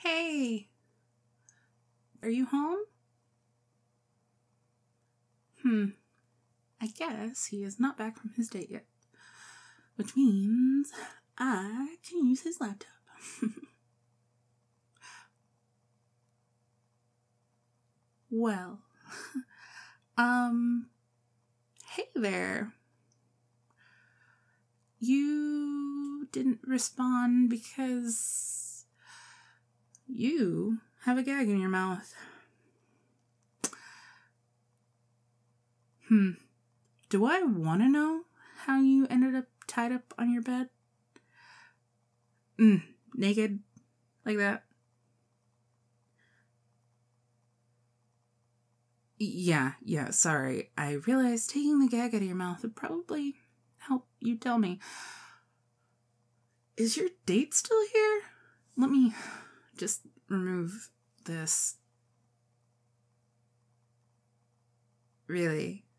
Hey, are you home? I guess he is not back from his date yet, which means I can use his laptop. Well, hey there. You didn't respond because you have a gag in your mouth. Do I want to know how you ended up tied up on your bed? Naked? Like that? Yeah, sorry. I realized taking the gag out of your mouth would probably help you tell me. Is your date still here? Let me just remove this. Really?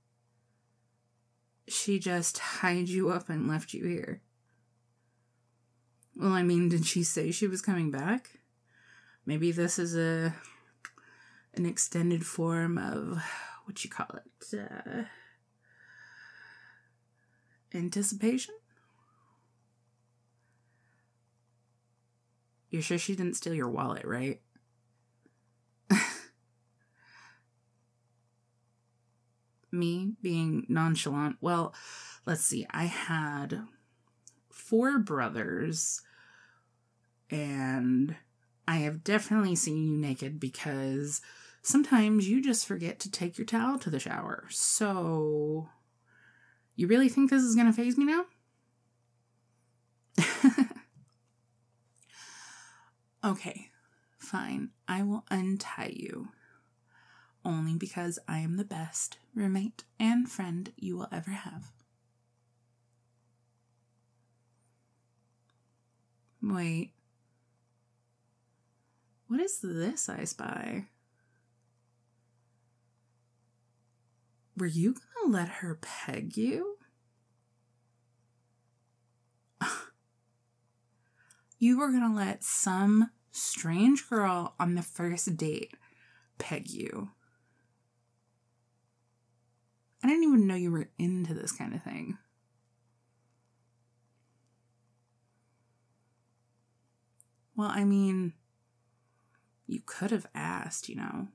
She just tied you up and left you here? Well, I mean, did she say she was coming back? Maybe this is an extended form of, what you call it, anticipation? You're sure she didn't steal your wallet, right? Me being nonchalant. Well, let's see. I had 4 brothers, and I have definitely seen you naked because sometimes you just forget to take your towel to the shower. So, you really think this is going to faze me now? Okay, fine. I will untie you. Only because I am the best roommate and friend you will ever have. Wait. What is this I spy? Were you gonna let her peg you? You were gonna let some strange girl on the first date peg you. I didn't even know you were into this kind of thing. Well, I mean, you could have asked, you know.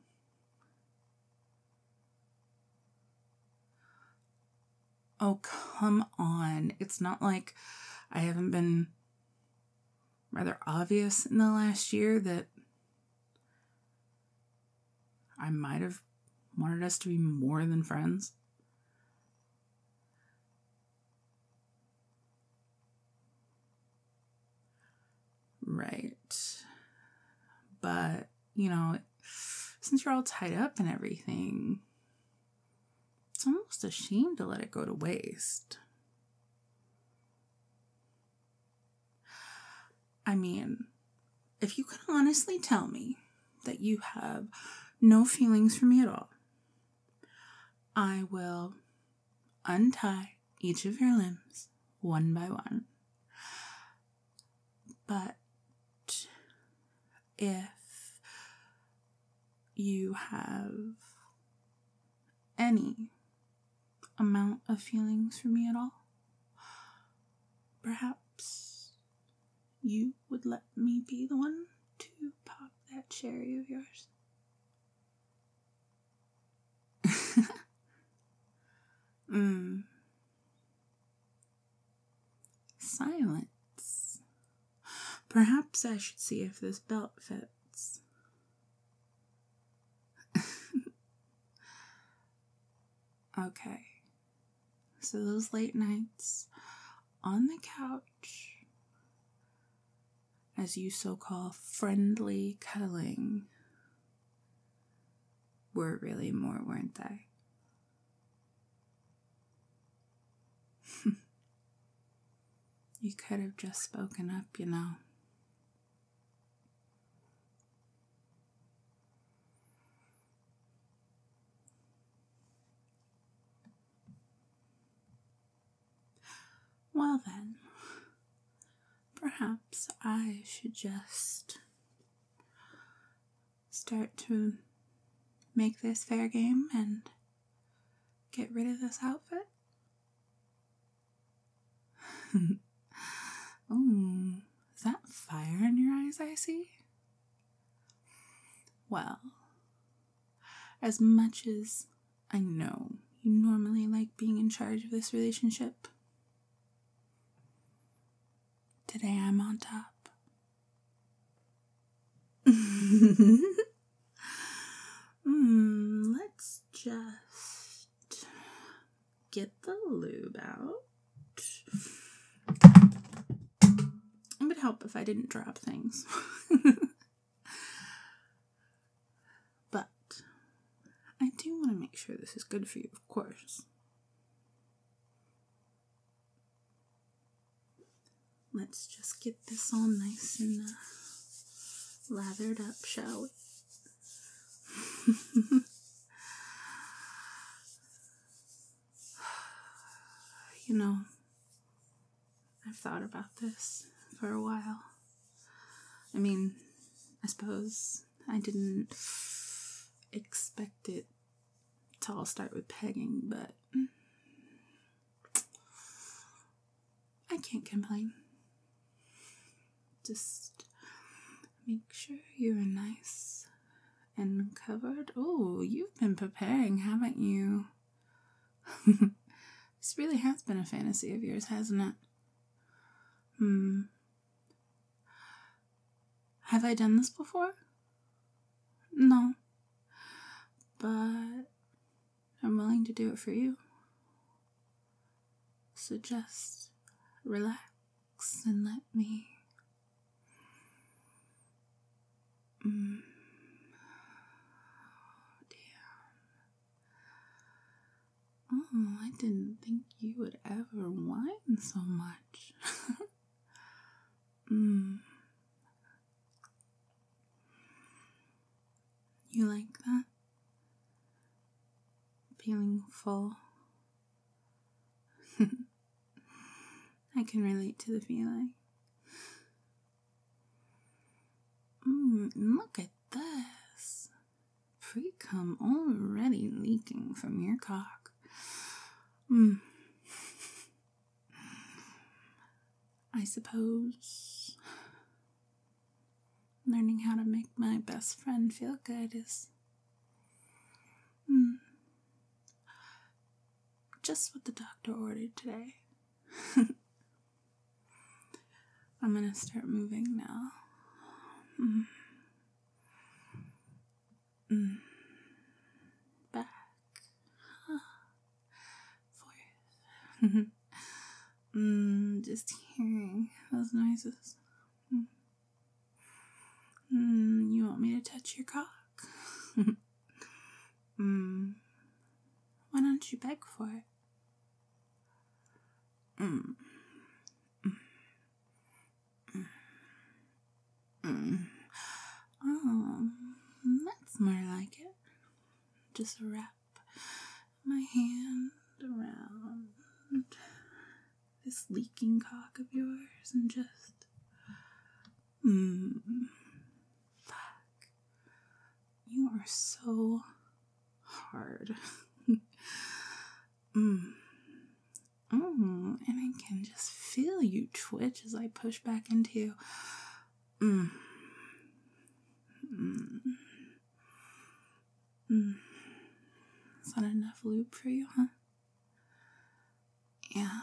Oh, come on. It's not like I haven't been rather obvious in the last year that I might have wanted us to be more than friends. Right. But, you know, since you're all tied up and everything, it's almost a shame to let it go to waste. I mean, if you can honestly tell me that you have no feelings for me at all, I will untie each of your limbs one by one. But if you have any amount of feelings for me at all, perhaps you would let me be the one to pop that cherry of yours. Silence. Perhaps I should see if this belt fits. Okay. So those late nights on the couch, as you so-call friendly cuddling, were really more, weren't they? You could have just spoken up, you know. Well then, perhaps I should just start to make this fair game and get rid of this outfit? Oh, is that fire in your eyes I see? Well, as much as I know you normally like being in charge of this relationship, today I'm on top. Let's just get the lube out. It would help if I didn't drop things. But I do want to make sure this is good for you, of course. Let's just get this all nice and lathered up, shall we? You know, I've thought about this for a while. I mean, I suppose I didn't expect it to all start with pegging, but I can't complain. Just make sure you're nice and covered. Oh, you've been preparing, haven't you? This really has been a fantasy of yours, hasn't it? Have I done this before? No. But I'm willing to do it for you. So just relax and let me... Oh, I didn't think you would ever whine so much. You like that? Feeling full? I can relate to the feeling. Look at this. Pre-cum already leaking from your cock. I suppose learning how to make my best friend feel good is just what the doctor ordered today. I'm gonna start moving now. Back. Forth. Just hearing those noises. You want me to touch your cock? Why don't you beg for it? Oh, that's more like it. Just wrap my hand around this leaking cock of yours and just... Fuck. You are so hard. Oh, and I can just feel you twitch as I push back into you. Is that enough lube for you, huh? Yeah.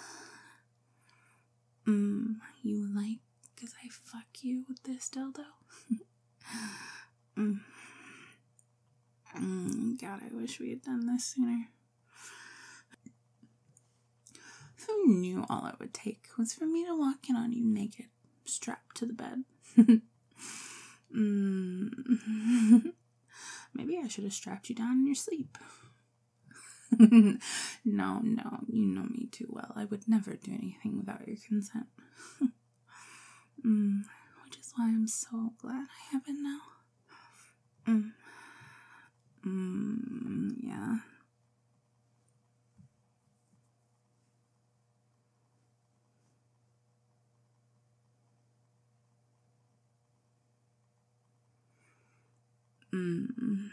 You like as I fuck you with this dildo? God, I wish we had done this sooner. Who knew all it would take was for me to walk in on you naked, strapped to the bed? Maybe I should have strapped you down in your sleep. No, you know me too well. I would never do anything without your consent. Which is why I'm so glad I have it now. Yeah. Mm.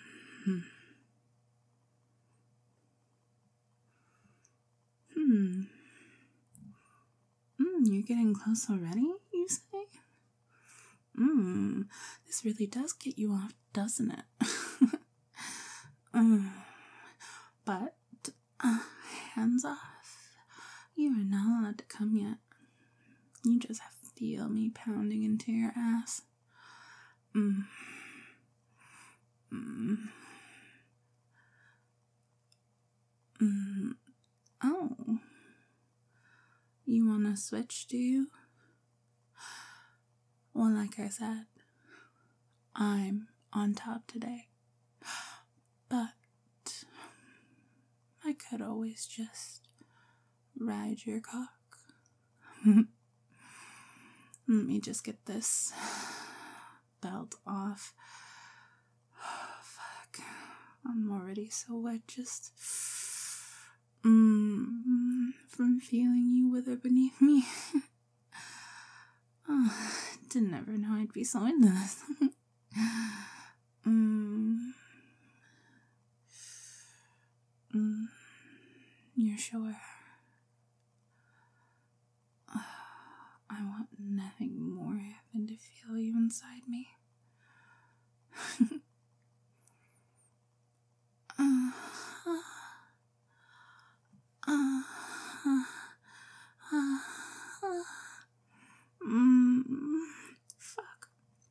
Hmm. You're getting close already, you say? This really does get you off, doesn't it? But, hands off. You are not allowed to come yet. You just feel me pounding into your ass. Oh. You wanna switch, do you? Well, like I said, I'm on top today. But I could always just ride your cock. Let me just get this belt off. Oh, fuck. I'm already so wet just from feeling you wither beneath me. Didn't ever know I'd be so into this. You're sure? I want nothing more than to feel you inside me. Fuck.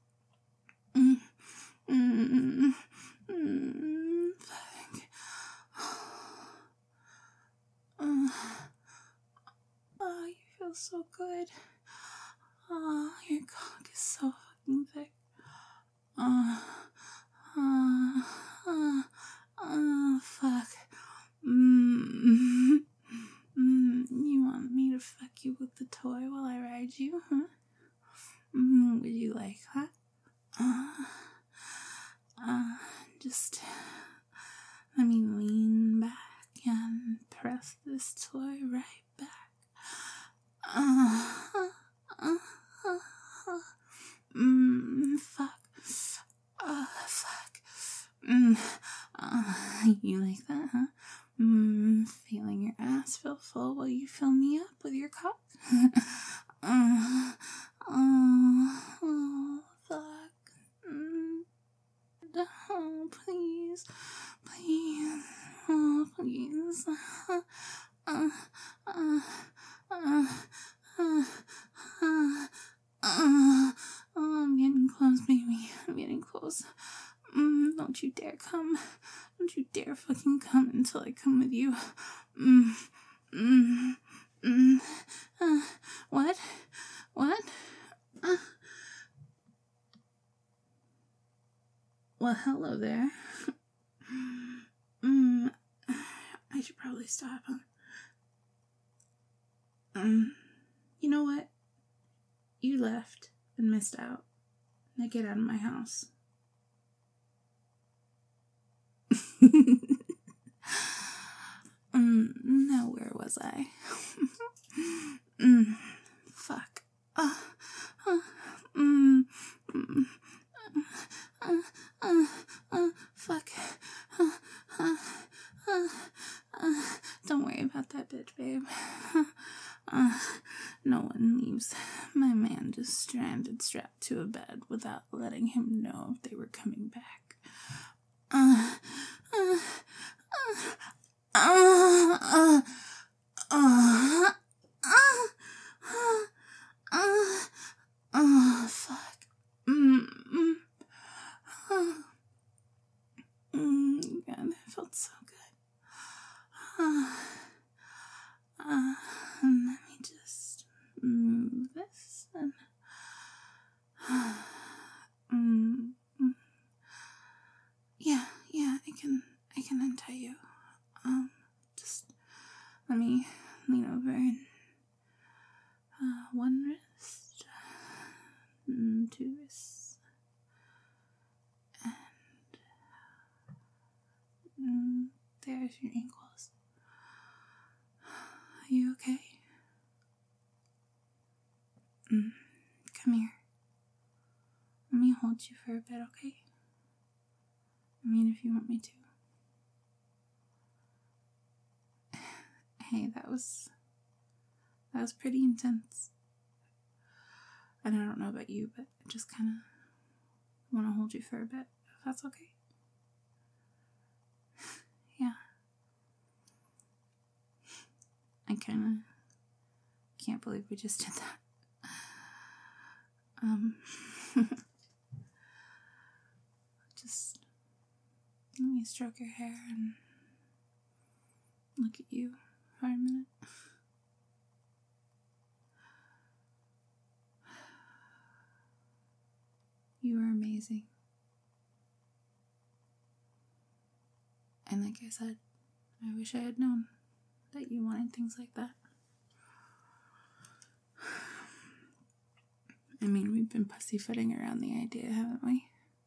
Fuck. Oh, you feel so good. Oh, your cock is so fucking thick. Fuck. You want me to fuck you with the toy while I ride you, huh? Would you like that? Just let me lean back and press this toy right back. Fuck. Fuck. You like that, huh? Feeling your ass feel full while you fill me up with your cock? Fuck. Oh, please. Please. Oh, please. I'm getting close, baby. I'm getting close. Don't you dare come. Don't you dare fucking come until I come with you. What? What? Well, hello there. I should probably stop. You know what? You left and missed out. Now get out of my house. Now where was I? Fuck. Fuck. Don't worry about that bitch, babe. No one leaves my man just stranded, strapped to a bed without letting him know if they were coming back. Fuck. God, that felt so good. Let me just move this and yeah, I can untie you. Just let me lean over and one wrist, two wrists, and there's your ankles. Are you okay? Come here. Let me hold you for a bit, okay? mean, if you want me to. Hey, that was pretty intense. And I don't know about you, but I just kind of want to hold you for a bit, if that's okay. Yeah. I kind of can't believe we just did that. Just let me stroke your hair and look at you for a minute. You are amazing. And like I said, I wish I had known that you wanted things like that. I mean, we've been pussyfooting around the idea, haven't we?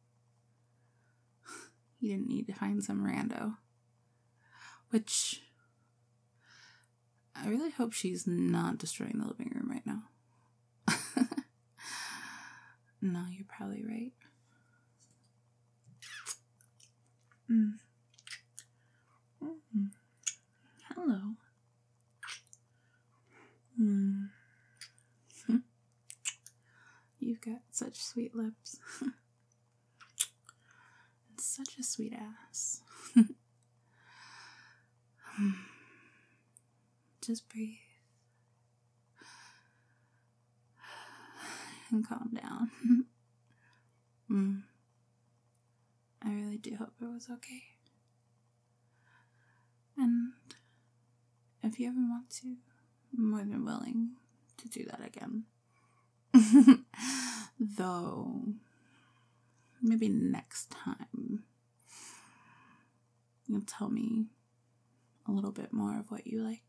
You didn't need to find some rando. Which, I really hope she's not destroying the living room right now. No, you're probably right. Hello. You've got such sweet lips. And such a sweet ass. Just breathe. And calm down. I really do hope it was okay. And if you ever want to, I'm more than willing to do that again. Though, maybe next time you'll tell me a little bit more of what you like.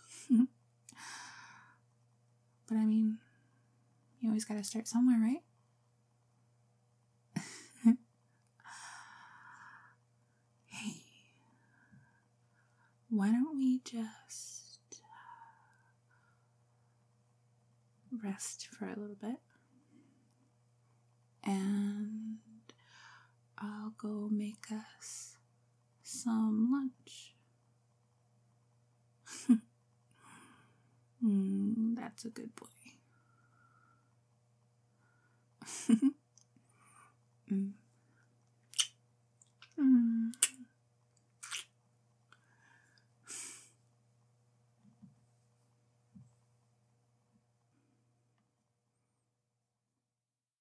But I mean, you always gotta start somewhere, right? Hey, why don't we just rest for a little bit? And I'll go make us some lunch. That's a good boy.